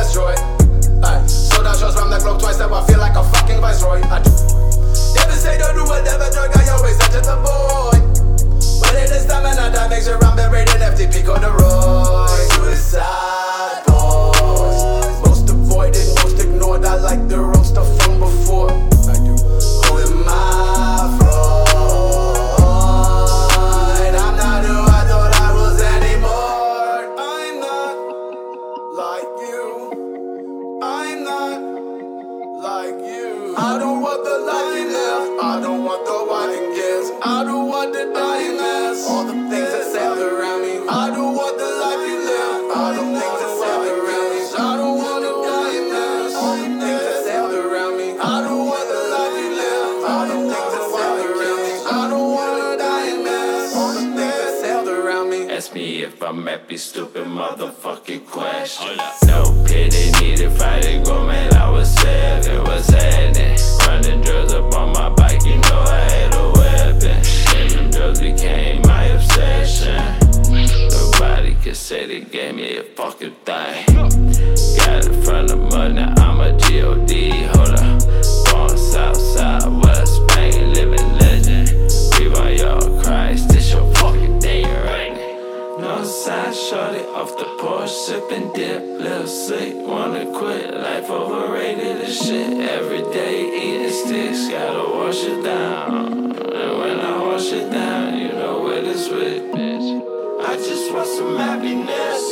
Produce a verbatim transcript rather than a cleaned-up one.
destroy. Ay, sold out shows from the globe twice, now I feel like a fucking viceroy. I do. Never say don't do whatever, drug, I always enter the void. But it is time and I die, make sure I'm buried in F T P corduroy. Suicide boys, most avoided, most ignored. I like the wrong stuff from before. I do. Who am I Freud? I'm not who I thought I was anymore. I'm not like you. I'm not like you. I don't want the life you live. I don't want the wedding gifts. I don't want the dying mess. All the things that sailed around me. I don't want the life you live. All the things that sailed around me. I don't want the dying mess. All the things that sailed around me. I don't want the life you live. All the things that sailed around me. I don't want the dying mess. All the things that sailed around me. Ask me if I'm happy, stupid motherfucking question. No pity needed, Friday go, man, I was sad, it was happening. Running drugs up on my bike, you know I had a weapon. And them drugs became my obsession. Nobody could say they gave me a fucking thing. Got it from the mud, now I'm a G O D, hold up. Born Southside, West Spain, living legend. We want your Christ, this your fucking day, right? No side, shorty off the porch, sipping dip, little sick, wanna quit, life overrated as shit. Every day eating sticks, gotta wash it down. And when I wash it down, you know what it's with, bitch. I just want some happiness.